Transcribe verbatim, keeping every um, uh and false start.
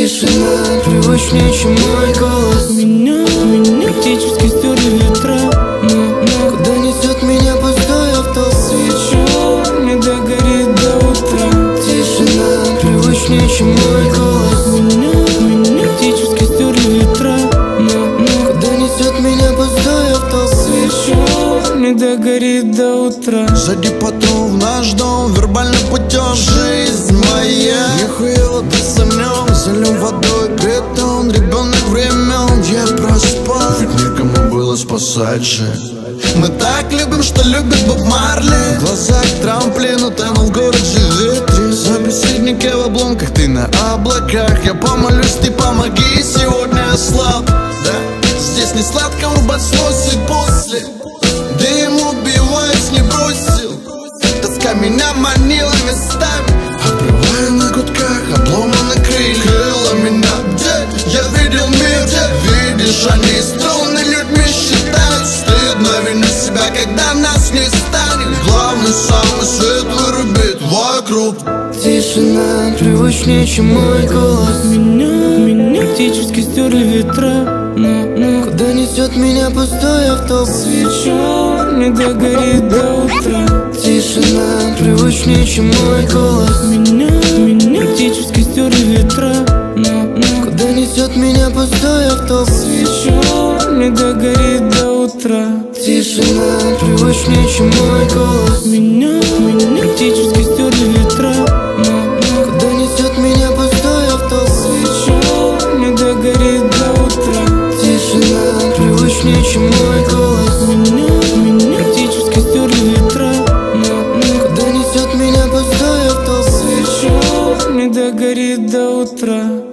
Тишина привычнее, чем мой голос. Меня, меня практически стерли ветра, но, но Куда несет меня пустой автобус? свеча не догорит до утра. Тишина привычнее, чем мой голос. Меня, меня практически стерли ветра, но, но Куда несет меня пустой автобус? свеча не догорит до утра. Сзади патрул в наш дом, вербальным путем жизнь моя. Нихуя ты самнем, залил водой бетон. Ребенок времен, я проспал, ведь некому было спасать же. Мы так любим, что любит Боб Марли. В глазах трамплин, утонул в городе ветре. Собеседники в обломках, ты на облаках. Я помолюсь, ты помоги, сегодня я слаб, да? Здесь не сладко, убать сносит после. Дым убиваясь не бросил. Тоска меня манила местами. Обрываю на гудках, обломаны крылья. Крыло меня, где я видел мир, где видишь, они струны людьми считают. Стыдно винить себя, когда нас не станет. Главный самый свет вырубит вокруг. Тишина привычнее, чем мой голос. Меня, меня практически стерли ветра, но, но Куда несет меня пустой автобус? свеча не догорит до утра. Тишина привычнее, чем мой голос. Меня, меня практически стерли ветра, но, но Куда несет меня пустой автобус? свеча не догорит до утра. Тишина привычнее, чем мой голос. Меня, меня практически стерли ветра, но, но Куда несет меня пустой автобус? свеча не догорит до утра. Тишина привычнее, чем мой голос. Меня, меня практически стерли ветра, но, но Куда несет меня пустой автобус? свеча не догорит до утра.